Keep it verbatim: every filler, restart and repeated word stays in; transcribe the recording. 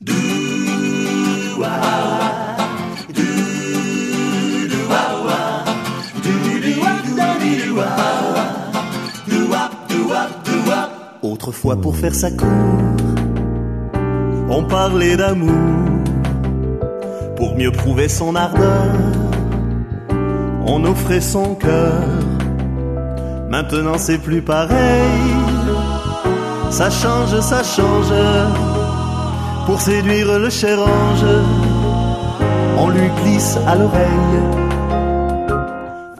Autrefois pour faire sa cour, on parlait d'amour. Pour mieux prouver son ardeur, on offrait son cœur. Maintenant c'est plus pareil, ça change, ça change. Pour séduire le cher ange, on lui glisse à l'oreille